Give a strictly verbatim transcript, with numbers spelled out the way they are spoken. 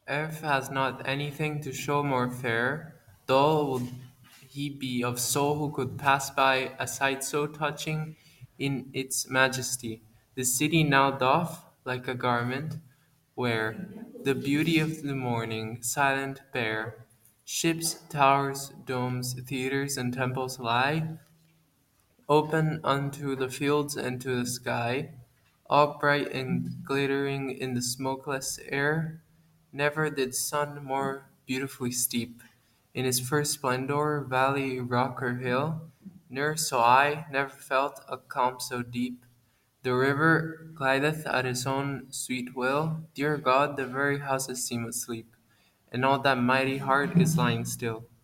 Earth has not anything to show more fair. Dull would he be of soul who could pass by a sight so touching in its majesty. The city now doth, like a garment, wear the beauty of the morning, silent, bare. Ships, towers, domes, theatres, and temples lie open unto the fields and to the sky, all bright and glittering in the smokeless air. Never did sun more beautifully steep in his first splendor valley, rock, or hill. Ne'er saw I, never felt a calm so deep. The river glideth at his own sweet will. Dear God, the very houses seem asleep, and all that mighty heart is lying still.